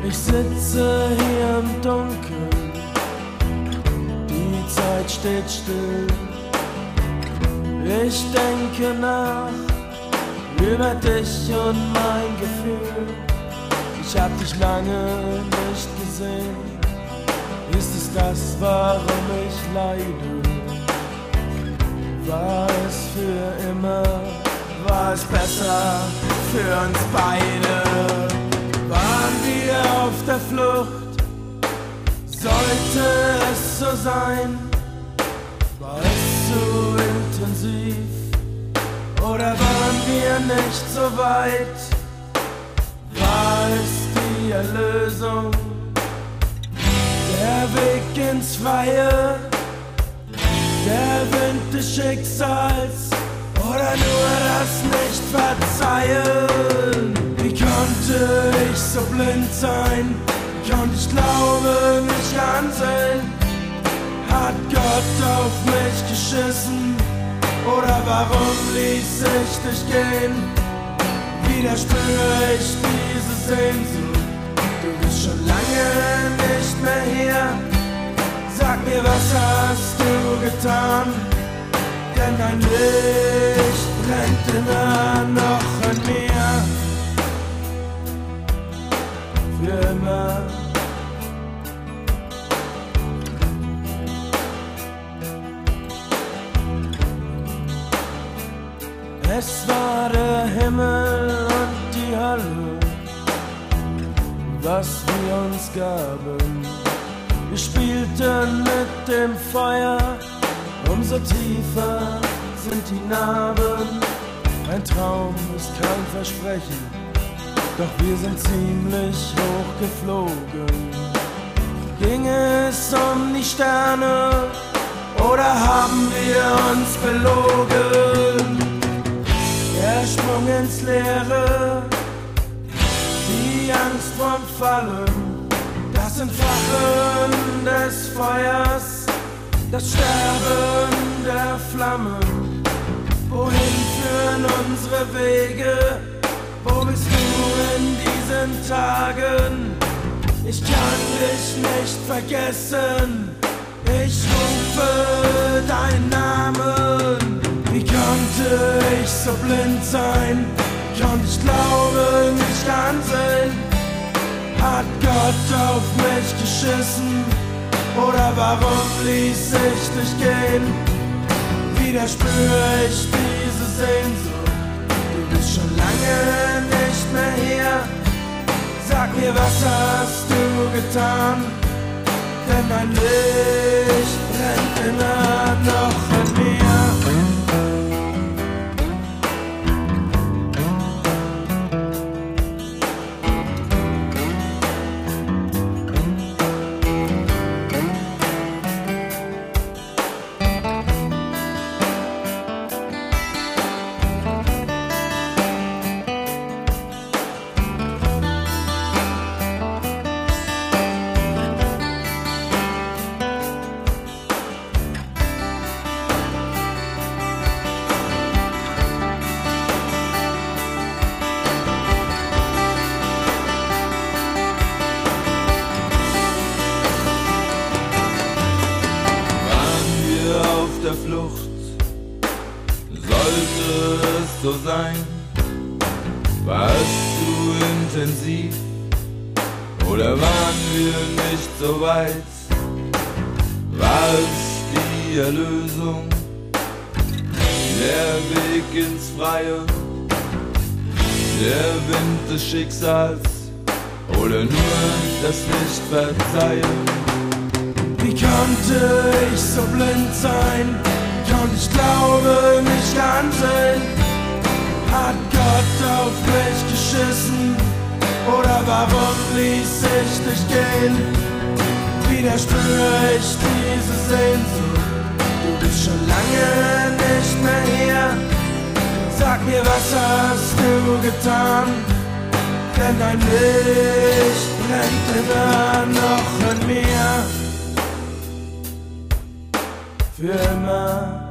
Ich sitze hier im Dunkeln, die Zeit steht still. Ich denke nach über dich und mein Gefühl. Ich hab dich lange nicht gesehen. Ist es das, warum ich leide? War es für immer? War es besser für uns beide? Waren wir auf der Flucht? Sollte es so sein? War es zu intensiv? Oder waren wir nicht so weit? War es die Erlösung? Der Weg ins Freie? Der Wind des Schicksals? Oder nur das Nicht-Verzeihen? Wie konnte ich so blind sein? Wie konnte ich Glaube nicht ansehen? Hat Gott auf mich geschissen? Oder warum ließ ich dich gehen? Wieder spüre ich diese Sehnsucht. Du bist schon lange nicht mehr hier. Sag mir, was hast du getan? Denn dein Licht brennt immer noch in mir. Für immer. Es war der Himmel und die Hölle, was wir uns gaben. Wir spielten mit dem Feuer, umso tiefer sind die Narben. Ein Traum ist kein Versprechen, doch wir sind ziemlich hoch geflogen. Ging es um die Sterne oder haben wir uns belogen? Der Sprung ins Leere, die Angst vorm Fallen, das Entfachen des Feuers, das Sterben der Flammen. Wohin führen unsere Wege? Wo bist du in diesen Tagen? Ich kann dich nicht vergessen, ich rufe deinen Namen. Wie konnte ich so blind sein? Konnte ich Glaube nicht ansehen? Hat Gott auf mich geschissen? Oder warum ließ ich dich gehen? Wieder spüre ich diese Sehnsucht. Du bist schon lange nicht mehr hier. Sag mir, was hast du getan? Denn dein Licht brennt immer noch in mir. Der Flucht, sollte es so sein, war es zu intensiv oder waren wir nicht so weit? War es die Erlösung, der Weg ins Freie, der Wind des Schicksals oder nur das Nicht-Verzeihen? Wie konnte ich so blind sein? Konnte ich Glaube nicht ansehen? Hat Gott auf mich geschissen? Oder warum ließ ich dich gehen? Wieder spüre ich diese Sehnsucht. Du bist schon lange nicht mehr hier. Sag mir, was hast du getan? Denn dein Licht brennt immer noch in mir. Für immer.